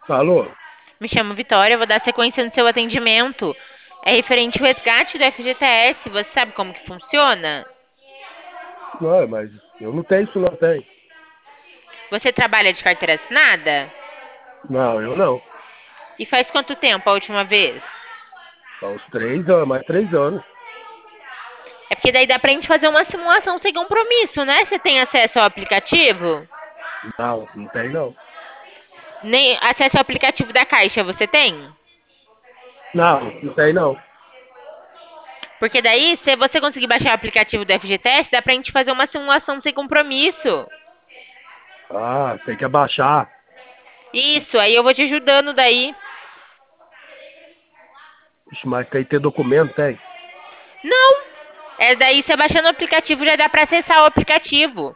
Alô? Me chamo Vitória, eu vou dar sequência no seu atendimento. É referente ao resgate do FGTS. Você sabe como que funciona? Não, mas eu não tenho isso, não tenho. Você trabalha de carteira assinada? Não, eu não. E faz quanto tempo a última vez? Há uns 3 anos, mais 3 anos. É porque daí dá pra gente fazer uma simulação sem compromisso, né? Você tem acesso ao aplicativo? Não, não tem não. Nem acesso ao aplicativo da Caixa você tem? Não, não tem não. Porque daí, se você conseguir baixar o aplicativo do FGTS, dá pra gente fazer uma simulação sem compromisso. Ah, tem que abaixar. Isso, aí eu vou te ajudando daí. Ixi, mas tem que ter documento, tem? Não, é daí você baixando o aplicativo já dá pra acessar o aplicativo.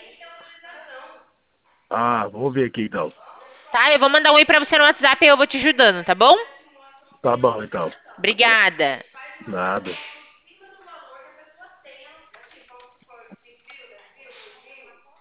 Ah, vou ver aqui então. Tá? Eu vou mandar um oi pra você no WhatsApp e eu vou te ajudando, tá bom? Tá bom então. Obrigada. Nada.